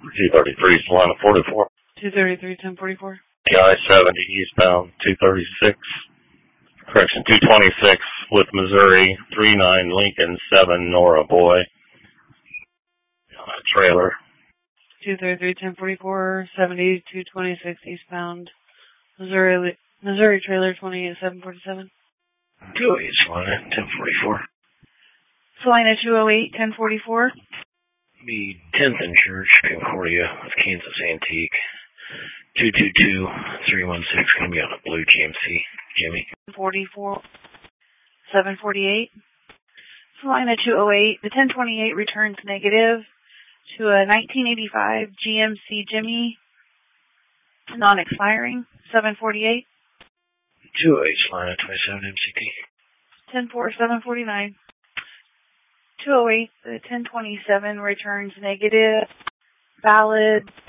233, Salina 44. 233, 1044. I-70 eastbound, 236. Correction, 226 with Missouri, 39 Lincoln 7 Nora Boy. Trailer. 233, 1044, 70, 226 eastbound. Missouri trailer 28, 747. 208 Salina 1044. Salina 208, 1044. The 10th Insurance, Concordia with Kansas Antique. 222-316, going to be on a blue GMC, Jimmy. 44, 748. Salina 208, the 1028 returns negative to a 1985 GMC Jimmy, non-expiring, 748. 208 Salina 27 MCT. 10-4, 749. 208, the 1027 returns negative, valid